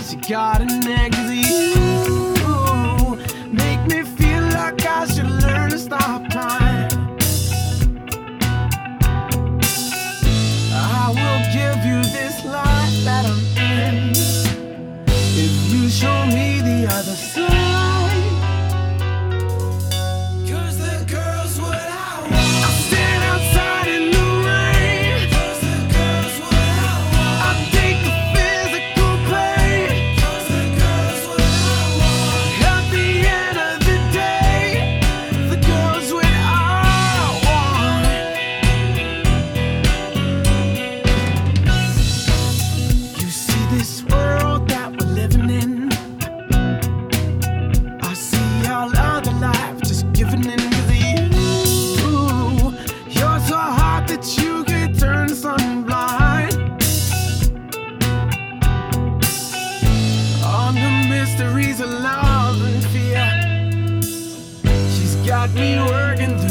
she got an egg. 'Cause you make me feel like I should learn to stop time. I will give you this life that I'm in if you show me the other side. 'Cause the girl's what I want. I stand outside in the rain. 'Cause the girl's what I want. I take the physical pain. 'Cause the girl's what I want. At the end of the day, the girl's what I want. You see this world that we're living in, I see all other life just giving in to you. You're so hot that you could turn sun blind. On the mysteries of love and fear, she's got me working through